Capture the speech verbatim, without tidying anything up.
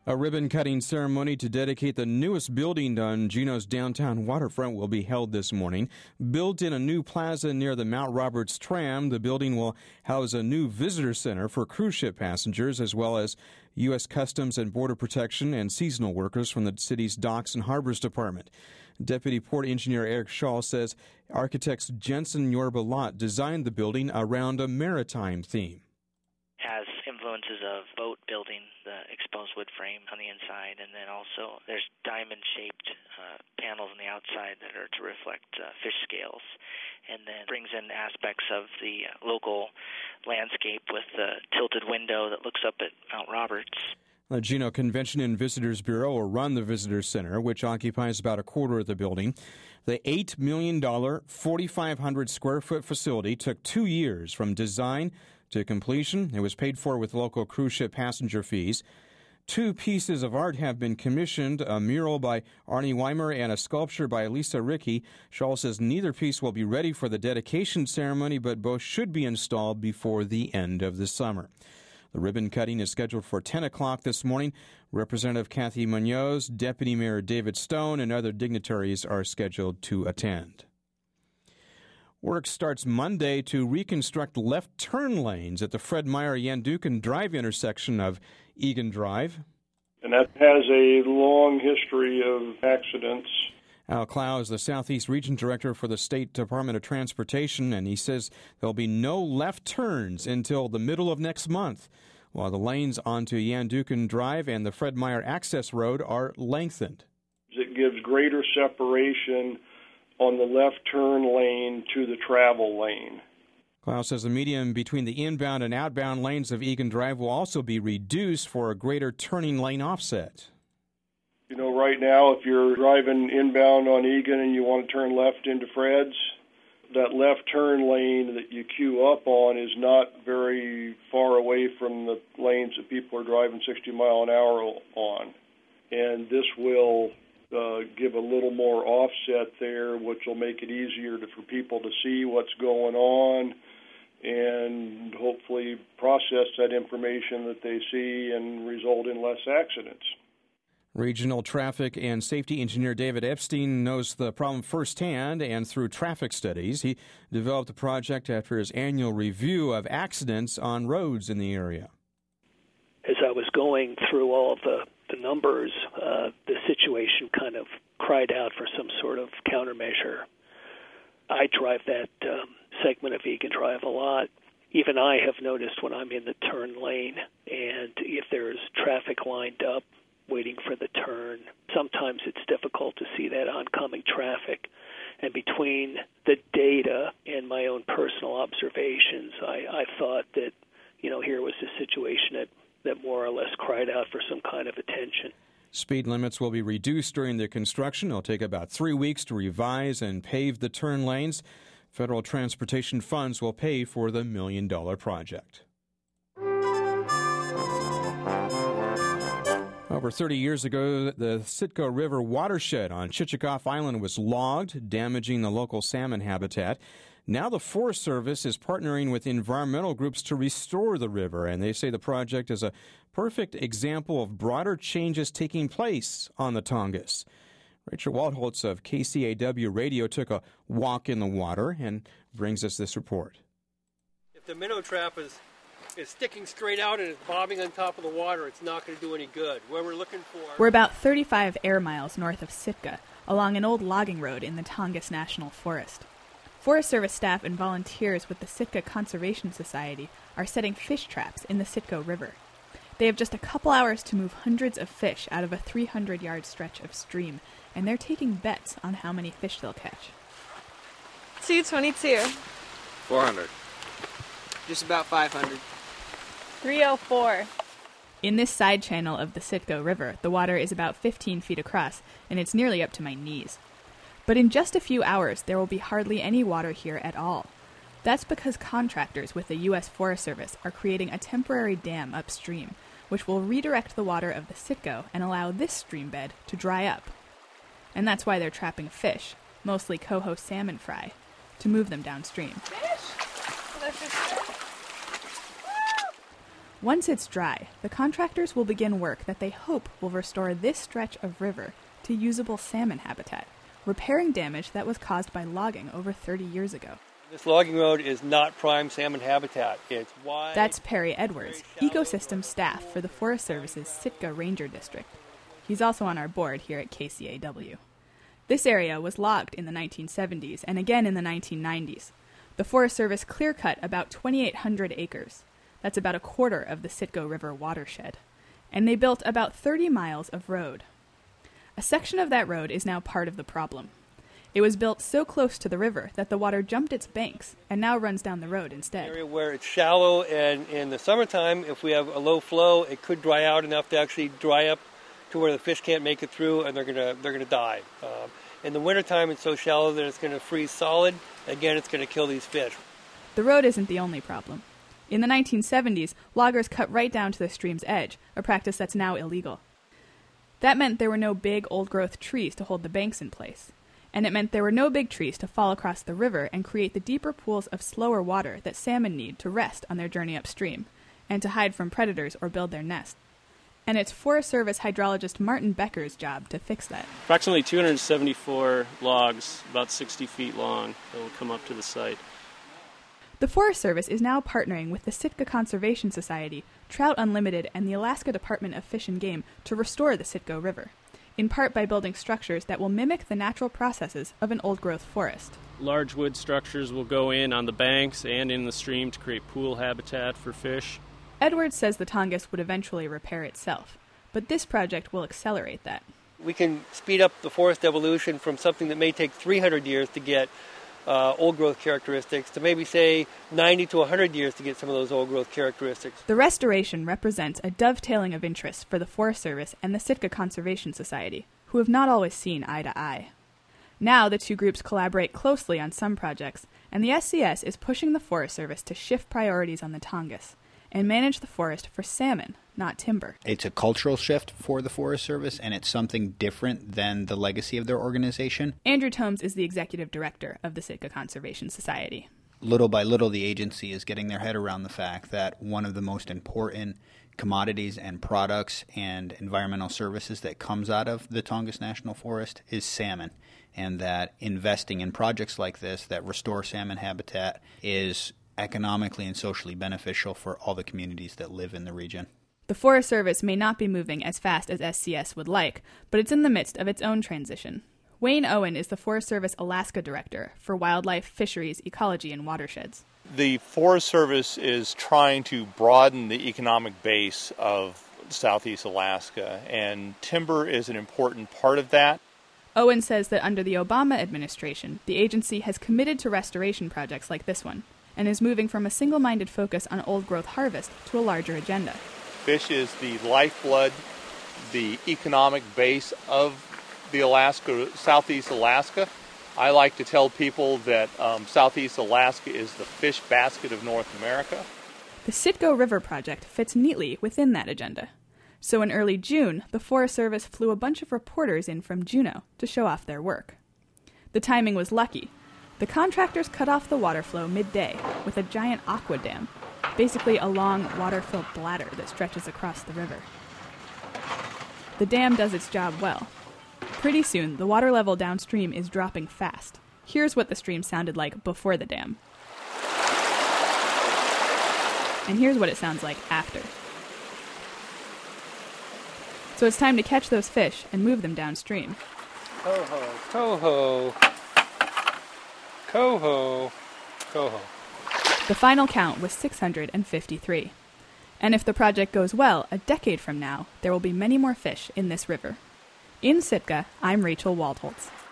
A ribbon-cutting ceremony to dedicate the newest building on Juneau's downtown waterfront will be held this morning. Built in a new plaza near the Mount Roberts tram, the building will house a new visitor center for cruise ship passengers, as well as U S Customs and Border Protection and seasonal workers from the city's Docks and Harbors Department. Deputy Port Engineer Eric Shaw says architects Jensen Yorba Lot designed the building around a maritime theme. Has influences of boat building, the exposed wood frame on the inside, and then also there's diamond-shaped uh, panels on the outside that are to reflect uh, fish scales, and then brings in aspects of the local landscape with the tilted window that looks up at Mount Roberts. The Juneau Convention and Visitors Bureau will run the Visitor Center, which occupies about a quarter of the building. The eight million dollars, forty-five hundred square foot facility took two years from design to completion. It was paid for with local cruise ship passenger fees. Two pieces of art have been commissioned, a mural by Arnie Weimer and a sculpture by Lisa Rickey. Shaw says neither piece will be ready for the dedication ceremony, but both should be installed before the end of the summer. The ribbon cutting is scheduled for ten o'clock this morning. Representative Kathy Munoz, Deputy Mayor David Stone, and other dignitaries are scheduled to attend. Work starts Monday to reconstruct left turn lanes at the Fred Meyer Yanduken Drive intersection of Egan Drive. And that has a long history of accidents. Al Clow is the Southeast Region Director for the State Department of Transportation, and he says there'll be no left turns until the middle of next month, while the lanes onto Yanduken Drive and the Fred Meyer Access Road are lengthened. It gives greater separation on the left turn lane to the travel lane. Clow says the median between the inbound and outbound lanes of Egan Drive will also be reduced for a greater turning lane offset. You know, right now, if you're driving inbound on Egan and you want to turn left into Fred's, that left turn lane that you queue up on is not very far away from the lanes that people are driving sixty mile an hour on. And this will uh, give a little more offset there, which will make it easier to, for people to see what's going on and hopefully process that information that they see and result in less accidents. Regional Traffic and Safety Engineer David Epstein knows the problem firsthand, and through traffic studies, he developed the project after his annual review of accidents on roads in the area. As I was going through all of the, the numbers, uh, the situation kind of cried out for some sort of countermeasure. I drive that um, segment of Egan Drive a lot. Even I have noticed when I'm in the turn lane, and if there's traffic lined up, waiting for the turn. Sometimes it's difficult to see that oncoming traffic. And between the data and my own personal observations, I, I thought that, you know, here was a situation that, that more or less cried out for some kind of attention. Speed limits will be reduced during the construction. It'll take about three weeks to revise and pave the turn lanes. Federal transportation funds will pay for the million-dollar project. Over thirty years ago, the Sitka River watershed on Chichagof Island was logged, damaging the local salmon habitat. Now the Forest Service is partnering with environmental groups to restore the river, and they say the project is a perfect example of broader changes taking place on the Tongass. Rachel Waldholtz of K C A W Radio took a walk in the water and brings us this report. If the minnow trap is is sticking straight out and is bobbing on top of the water, it's not going to do any good. What we're looking for... We're about thirty-five air miles north of Sitka, along an old logging road in the Tongass National Forest. Forest Service staff and volunteers with the Sitka Conservation Society are setting fish traps in the Sitka River. They have just a couple hours to move hundreds of fish out of a three hundred yard stretch of stream, and they're taking bets on how many fish they'll catch. two twenty-two. four hundred. Just about five hundred. three oh four. In this side channel of the Sitka River, the water is about fifteen feet across, and it's nearly up to my knees. But in just a few hours, there will be hardly any water here at all. That's because contractors with the U S Forest Service are creating a temporary dam upstream, which will redirect the water of the Sitko and allow this stream bed to dry up. And that's why they're trapping fish, mostly coho salmon fry, to move them downstream. Fish? Let's just... Once it's dry, the contractors will begin work that they hope will restore this stretch of river to usable salmon habitat, repairing damage that was caused by logging over thirty years ago. This logging road is not prime salmon habitat. It's wide. That's Perry Edwards, ecosystem staff for the Forest Service's Sitka Ranger District. He's also on our board here at K C A W. This area was logged in the nineteen seventies and again in the nineteen nineties. The Forest Service clear-cut about twenty-eight hundred acres. That's about a quarter of the Sitgo River watershed. And they built about thirty miles of road. A section of that road is now part of the problem. It was built so close to the river that the water jumped its banks and now runs down the road instead. An area where it's shallow, and in the summertime, if we have a low flow, it could dry out enough to actually dry up to where the fish can't make it through, and they're gonna they're gonna die. Um, in the wintertime, it's so shallow that it's gonna freeze solid. Again, it's gonna kill these fish. The road isn't the only problem. In the nineteen seventies, loggers cut right down to the stream's edge, a practice that's now illegal. That meant there were no big old-growth trees to hold the banks in place. And it meant there were no big trees to fall across the river and create the deeper pools of slower water that salmon need to rest on their journey upstream, and to hide from predators or build their nests. And it's Forest Service hydrologist Martin Becker's job to fix that. Approximately two hundred seventy-four logs, about sixty feet long, that will come up to the site. The Forest Service is now partnering with the Sitka Conservation Society, Trout Unlimited, and the Alaska Department of Fish and Game to restore the Sitgo River, in part by building structures that will mimic the natural processes of an old-growth forest. Large wood structures will go in on the banks and in the stream to create pool habitat for fish. Edwards says the Tongass would eventually repair itself, but this project will accelerate that. We can speed up the forest evolution from something that may take three hundred years to get uh, old-growth characteristics to maybe, say, ninety to one hundred years to get some of those old-growth characteristics. The restoration represents a dovetailing of interests for the Forest Service and the Sitka Conservation Society, who have not always seen eye to eye. Now the two groups collaborate closely on some projects, and the S C S is pushing the Forest Service to shift priorities on the Tongass and manage the forest for salmon, not timber. It's a cultural shift for the Forest Service, and it's something different than the legacy of their organization. Andrew Tomes is the executive director of the Sitka Conservation Society. Little by little, the agency is getting their head around the fact that one of the most important commodities and products and environmental services that comes out of the Tongass National Forest is salmon, and that investing in projects like this that restore salmon habitat is economically and socially beneficial for all the communities that live in the region. The Forest Service may not be moving as fast as S C S would like, but it's in the midst of its own transition. Wayne Owen is the Forest Service Alaska Director for Wildlife, Fisheries, Ecology, and Watersheds. The Forest Service is trying to broaden the economic base of Southeast Alaska, and timber is an important part of that. Owen says that under the Obama administration, the agency has committed to restoration projects like this one, and is moving from a single-minded focus on old-growth harvest to a larger agenda. Fish is the lifeblood, the economic base of the Alaska, Southeast Alaska. I like to tell people that um, Southeast Alaska is the fish basket of North America. The Sitgo River Project fits neatly within that agenda. So in early June, the Forest Service flew a bunch of reporters in from Juneau to show off their work. The timing was lucky. The contractors cut off the water flow midday with a giant aqua dam, basically a long water-filled bladder that stretches across the river. The dam does its job well. Pretty soon, the water level downstream is dropping fast. Here's what the stream sounded like before the dam. And here's what it sounds like after. So it's time to catch those fish and move them downstream. Coho, coho, coho, coho. The final count was six hundred fifty-three. And if the project goes well, a decade from now, there will be many more fish in this river. In Sitka, I'm Rachel Waldholtz.